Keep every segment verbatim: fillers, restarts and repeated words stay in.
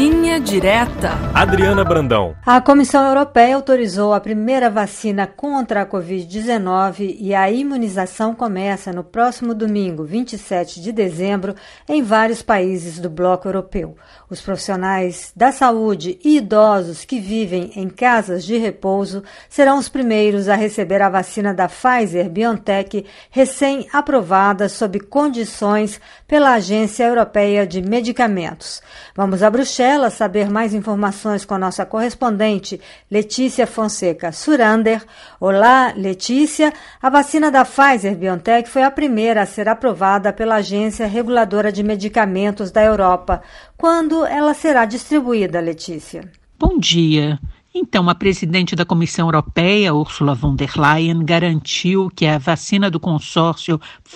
Linha Direta. Adriana Brandão. A Comissão Europeia autorizou a primeira vacina contra a covid dezenove e a imunização começa no próximo domingo, vinte e sete de dezembro, em vários países do bloco europeu. Os profissionais da saúde e idosos que vivem em casas de repouso serão os primeiros a receber a vacina da Pfizer-BioNTech, recém-aprovada sob condições pela Agência Europeia de Medicamentos. Vamos a Bruxelas saber mais informações com a nossa correspondente Letícia Fonseca Surander. Olá, Letícia. A vacina da Pfizer-BioNTech foi a primeira a ser aprovada pela Agência Reguladora de Medicamentos da Europa. Quando ela será distribuída, Letícia? Bom dia. Então, a presidente da Comissão Europeia, Ursula von der Leyen, garantiu que a vacina do consórcio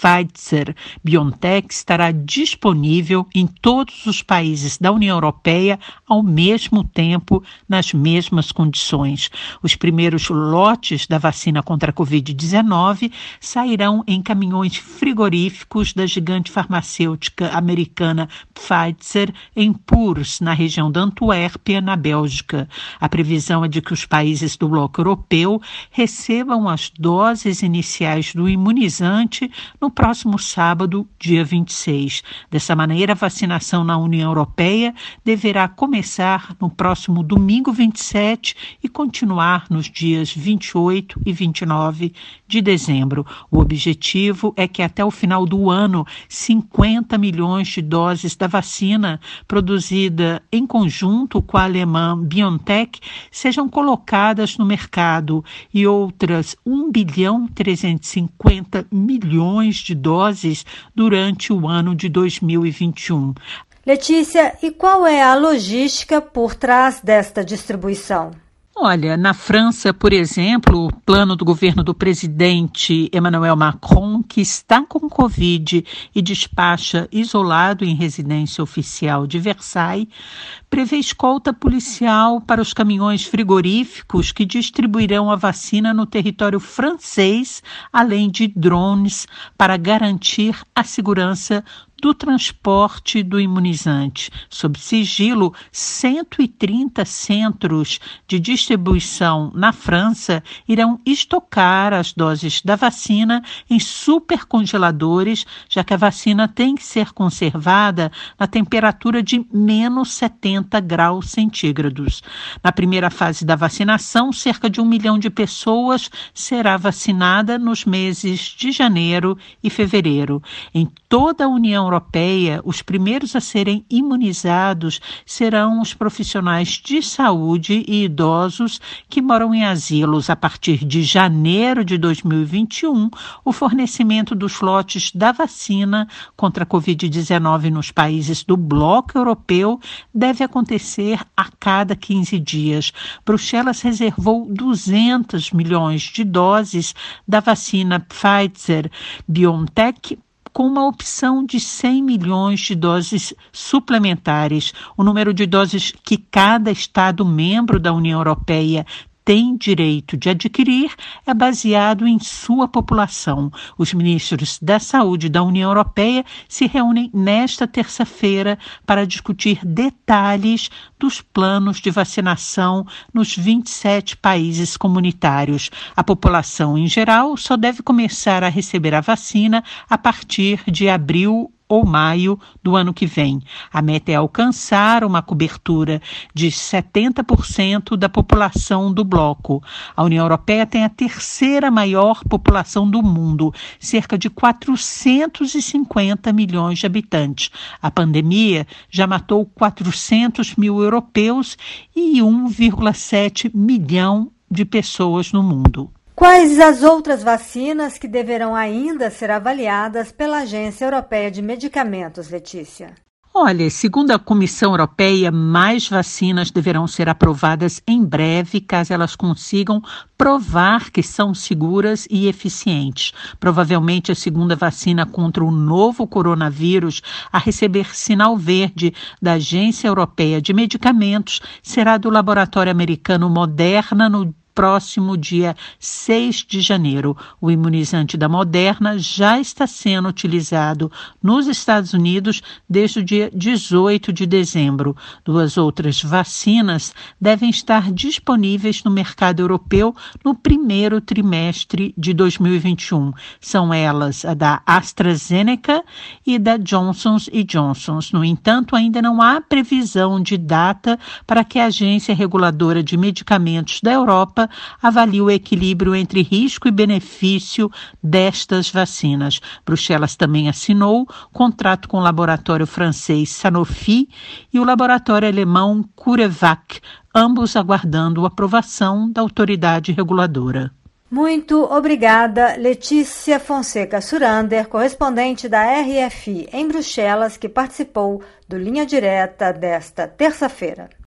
Pfizer-BioNTech estará disponível em todos os países da União Europeia ao mesmo tempo, nas mesmas condições. Os primeiros lotes da vacina contra a covid dezenove sairão em caminhões frigoríficos da gigante farmacêutica americana Pfizer, em Puurs, na região da Antuérpia, na Bélgica. A previsão é de que os países do bloco europeu recebam as doses iniciais do imunizante no próximo sábado, dia vinte e seis. Dessa maneira, a vacinação na União Europeia deverá começar no próximo domingo vinte e sete e continuar nos dias vinte e oito e vinte e nove de dezembro. O objetivo é que até o final do ano, cinquenta milhões de doses da vacina produzida em conjunto com a alemã BioNTech sejam colocadas no mercado e outras um bilhão trezentos e cinquenta milhões de doses durante o ano de dois mil e vinte e um. Letícia, e qual é a logística por trás desta distribuição? Olha, na França, por exemplo, o plano do governo do presidente Emmanuel Macron, que está com Covid e despacha isolado em residência oficial de Versailles, prevê escolta policial para os caminhões frigoríficos que distribuirão a vacina no território francês, além de drones para garantir a segurança do transporte do imunizante. Sob sigilo, cento e trinta centros de distribuição na França irão estocar as doses da vacina em supercongeladores, já que a vacina tem que ser conservada na temperatura de menos setenta graus centígrados. Na primeira fase da vacinação, cerca de um milhão de pessoas será vacinada nos meses de janeiro e fevereiro. Em toda a União Europeia, os primeiros a serem imunizados serão os profissionais de saúde e idosos que moram em asilos. A partir de janeiro de dois mil e vinte e um, o fornecimento dos lotes da vacina contra a covid dezenove nos países do bloco europeu deve acontecer a cada quinze dias. Bruxelas reservou duzentos milhões de doses da vacina Pfizer-BioNTech, com uma opção de cem milhões de doses suplementares. O número de doses que cada Estado membro da União Europeia tem direito de adquirir é baseado em sua população. Os ministros da Saúde da União Europeia se reúnem nesta terça-feira para discutir detalhes dos planos de vacinação nos vinte e sete países comunitários. A população, em geral, só deve começar a receber a vacina a partir de abril ou maio do ano que vem. A meta é alcançar uma cobertura de setenta por cento da população do bloco. A União Europeia tem a terceira maior população do mundo, cerca de quatrocentos e cinquenta milhões de habitantes. A pandemia já matou quatrocentos mil europeus e um vírgula sete milhão de pessoas no mundo. Quais as outras vacinas que deverão ainda ser avaliadas pela Agência Europeia de Medicamentos, Letícia? Olha, segundo a Comissão Europeia, mais vacinas deverão ser aprovadas em breve, caso elas consigam provar que são seguras e eficientes. Provavelmente a segunda vacina contra o novo coronavírus a receber sinal verde da Agência Europeia de Medicamentos será do laboratório americano Moderna no próximo dia seis de janeiro. O imunizante da Moderna já está sendo utilizado nos Estados Unidos desde o dia dezoito de dezembro. Duas outras vacinas devem estar disponíveis no mercado europeu no primeiro trimestre de dois mil e vinte e um. São elas a da AstraZeneca e da Johnson e Johnson. No entanto, ainda não há previsão de data para que a Agência Reguladora de Medicamentos da Europa avalie o equilíbrio entre risco e benefício destas vacinas. Bruxelas também assinou contrato com o laboratório francês Sanofi e o laboratório alemão CureVac, ambos aguardando a aprovação da autoridade reguladora. Muito obrigada, Letícia Fonseca Surander, correspondente da R F I em Bruxelas, que participou do Linha Direta desta terça-feira.